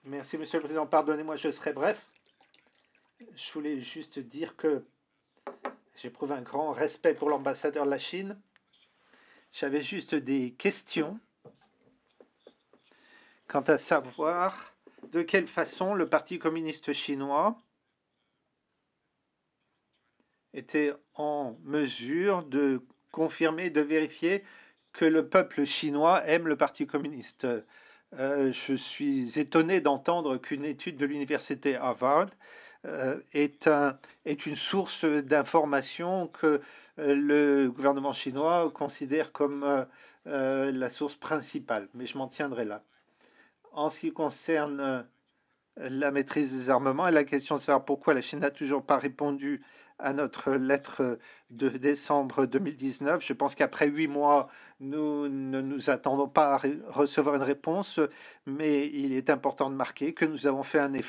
Merci, Monsieur le Président. Pardonnez-moi, je serai bref. Je voulais juste dire que j'éprouve un grand respect pour l'ambassadeur de la Chine. J'avais juste des questions quant à savoir de quelle façon le Parti communiste chinois était en mesure de confirmer, de vérifier que le peuple chinois aime le Parti communiste. Je suis étonné d'entendre qu'une étude de l'université Harvard est une source d'information que le gouvernement chinois considère comme la source principale, mais je m'en tiendrai là. En ce qui concerne la maîtrise des armements et la question de savoir pourquoi la Chine n'a toujours pas répondu à notre lettre de décembre 2019. Je pense qu'après 8 mois, nous ne nous attendons pas à recevoir une réponse, mais il est important de marquer que nous avons fait un effort